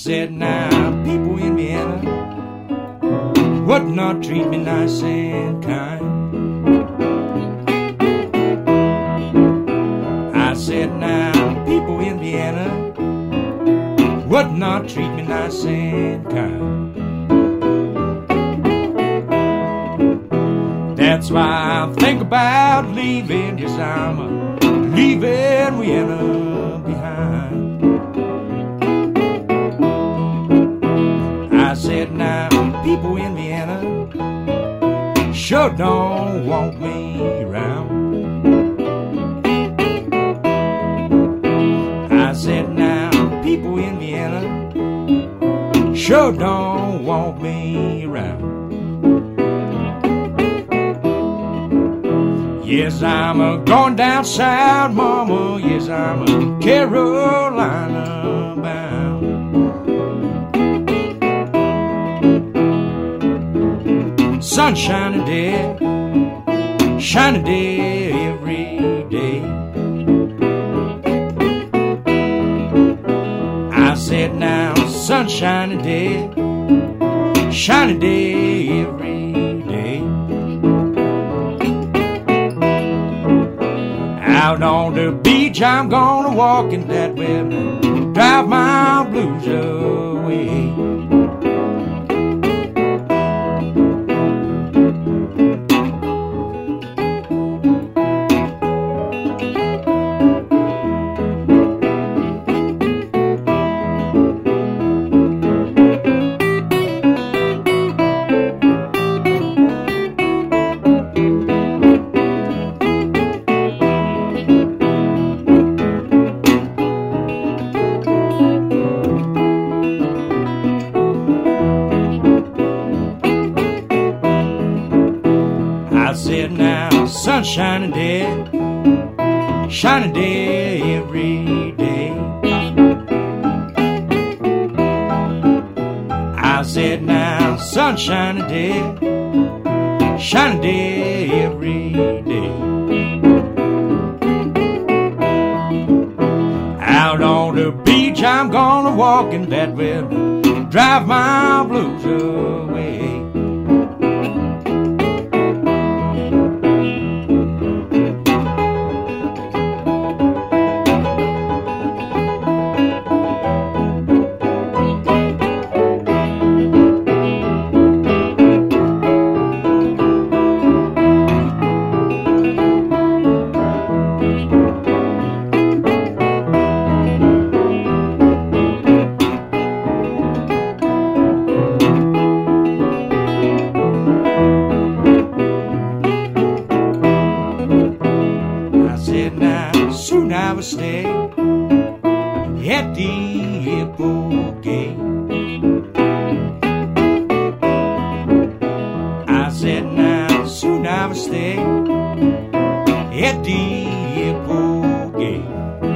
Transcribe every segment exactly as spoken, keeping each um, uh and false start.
said, now people in Vienna would not treat me nice and kind. I said, now people in Vienna would not treat me nice and kind. That's why I think about leaving. Yes, I'm a leaving Vienna behind. I said, now people in Vienna sure don't want me around. I said, now people in Vienna sure don't want me around. Yes, I'm a going down south, mama. Yes, I'm a Carolina bound. Sun shining day, shining day every day. I said, now sun shining day, shining day every day. Out on the beach I'm gonna walk in that way and drive my blues away. I said, now sun shining day, shining day every day. I said, now sun shining day, shining day every day. Out on the beach I'm gonna walk in that way, drive my blues away. Soon I will stay at the airport gate. I said, now soon I will stay at the airport gate.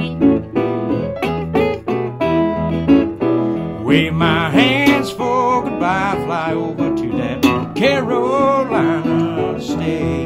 Wave my hands for goodbye, fly over to that Carolina state.